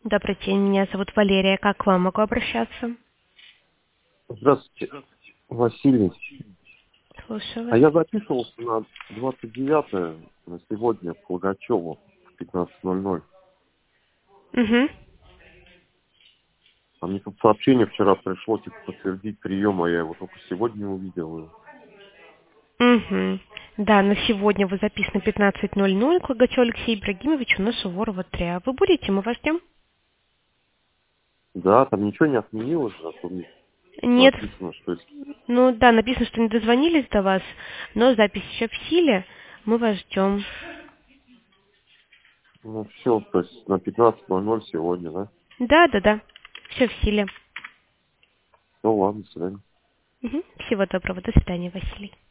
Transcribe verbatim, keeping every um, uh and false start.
Добрый день, меня зовут Валерия. Как к вам могу обращаться? Здравствуйте, Василий. Слушаю А вас. я записывался на двадцать девятое на сегодня к Пугачеву в пятнадцать ноль ноль. Угу. А мне тут сообщение вчера пришло, типа, подтвердить прием, а я его только сегодня увидел. Угу. Да, на сегодня вы записаны пятнадцать ноль ноль к Логачеву Алексею Ибрагимовичу на Суворова три. А вы будете? Мы вас ждем? Да, там ничего не отменилось, а то мне Нет. написано, что есть. Ну да, написано, что не дозвонились до вас, но запись еще в силе. Мы вас ждем. Ну все, то есть на пятнадцать ноль ноль сегодня, да? Да, да, да. Все в силе. Ну ладно, до свидания. Угу. Всего доброго. До свидания, Василий.